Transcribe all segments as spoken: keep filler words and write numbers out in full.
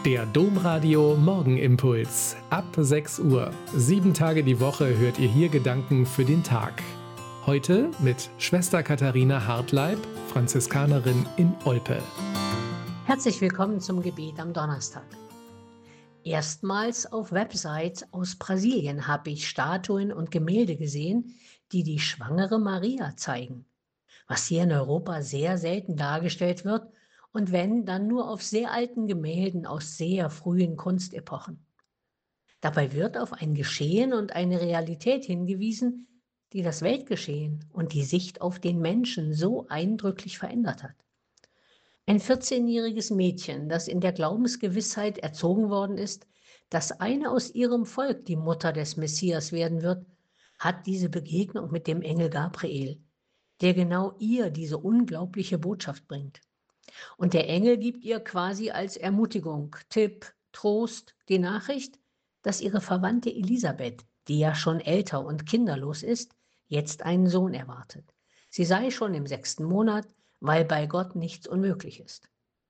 Der Domradio Morgenimpuls. Ab sechs Uhr. Sieben Tage die Woche hört ihr hier Gedanken für den Tag. Heute mit Schwester Katharina Hartleib, Franziskanerin in Olpe. Herzlich willkommen zum Gebet am Donnerstag. Erstmals auf Websites aus Brasilien habe ich Statuen und Gemälde gesehen, die die schwangere Maria zeigen, was hier in Europa sehr selten dargestellt wird und wenn, dann nur auf sehr alten Gemälden aus sehr frühen Kunstepochen. Dabei wird auf ein Geschehen und eine Realität hingewiesen, die das Weltgeschehen und die Sicht auf den Menschen so eindrücklich verändert hat. Ein vierzehnjähriges Mädchen, das in der Glaubensgewissheit erzogen worden ist, dass eine aus ihrem Volk die Mutter des Messias werden wird, hat diese Begegnung mit dem Engel Gabriel, der genau ihr diese unglaubliche Botschaft bringt. Und der Engel gibt ihr quasi als Ermutigung, Tipp, Trost die Nachricht, dass ihre Verwandte Elisabeth, die ja schon älter und kinderlos ist, jetzt einen Sohn erwartet. Sie sei schon im sechsten Monat, weil bei Gott nichts unmöglich ist.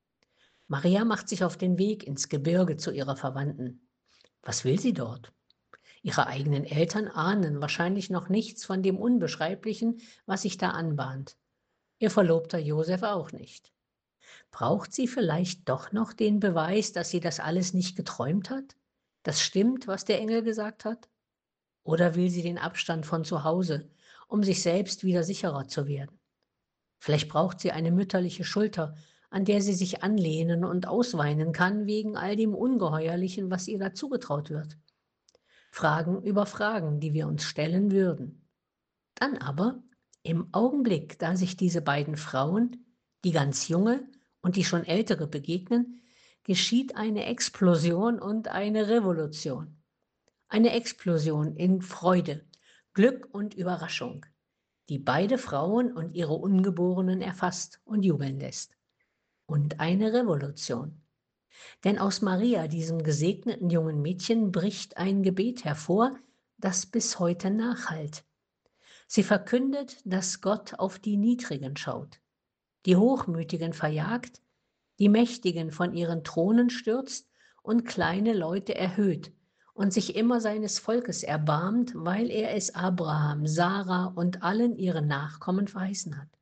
Maria macht sich auf den Weg ins Gebirge zu ihrer Verwandten. Was will sie dort? Ihre eigenen Eltern ahnen wahrscheinlich noch nichts von dem Unbeschreiblichen, was sich da anbahnt. Ihr Verlobter Josef auch nicht. Braucht sie vielleicht doch noch den Beweis, dass sie das alles nicht geträumt hat? Das stimmt, was der Engel gesagt hat? Oder will sie den Abstand von zu Hause, um sich selbst wieder sicherer zu werden? Vielleicht braucht sie eine mütterliche Schulter, an der sie sich anlehnen und ausweinen kann wegen all dem Ungeheuerlichen, was ihr da zugetraut wird. Fragen über Fragen, die wir uns stellen würden. Dann aber, im Augenblick, da sich diese beiden Frauen, die ganz junge und die schon ältere begegnen, geschieht eine Explosion und eine Revolution. Eine Explosion in Freude, Glück und Überraschung, die beide Frauen und ihre Ungeborenen erfasst und jubeln lässt. Und eine Revolution. Denn aus Maria, diesem gesegneten jungen Mädchen, bricht ein Gebet hervor, das bis heute nachhallt. Sie verkündet, dass Gott auf die Niedrigen schaut, die Hochmütigen verjagt, die Mächtigen von ihren Thronen stürzt und kleine Leute erhöht und sich immer seines Volkes erbarmt, weil er es Abraham, Sarah und allen ihren Nachkommen verheißen hat.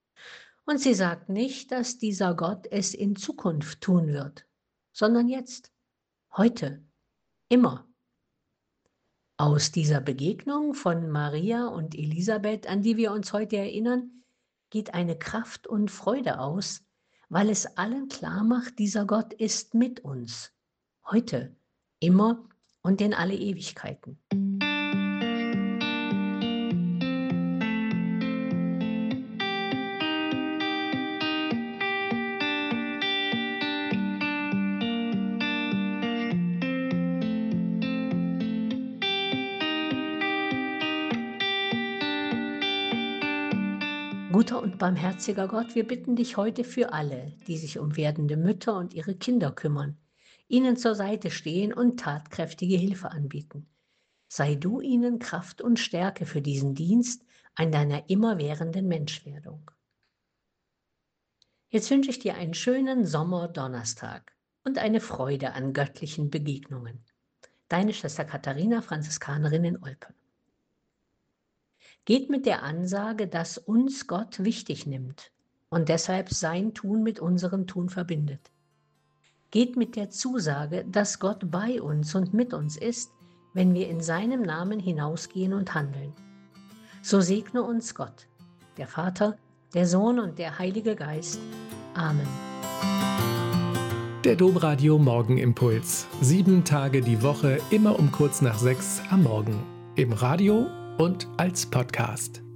Und sie sagt nicht, dass dieser Gott es in Zukunft tun wird, sondern jetzt, heute, immer. Aus dieser Begegnung von Maria und Elisabeth, an die wir uns heute erinnern, geht eine Kraft und Freude aus, weil es allen klar macht, dieser Gott ist mit uns, heute, immer und in alle Ewigkeiten. Guter und barmherziger Gott, wir bitten dich heute für alle, die sich um werdende Mütter und ihre Kinder kümmern, ihnen zur Seite stehen und tatkräftige Hilfe anbieten. Sei du ihnen Kraft und Stärke für diesen Dienst an deiner immerwährenden Menschwerdung. Jetzt wünsche ich dir einen schönen Sommerdonnerstag und eine Freude an göttlichen Begegnungen. Deine Schwester Katharina, Franziskanerin in Olpe. Geht mit der Ansage, dass uns Gott wichtig nimmt und deshalb sein Tun mit unserem Tun verbindet. Geht mit der Zusage, dass Gott bei uns und mit uns ist, wenn wir in seinem Namen hinausgehen und handeln. So segne uns Gott, der Vater, der Sohn und der Heilige Geist. Amen. Der Domradio Morgenimpuls. Sieben Tage die Woche, immer um kurz nach sechs am Morgen. Im Radio und als Podcast.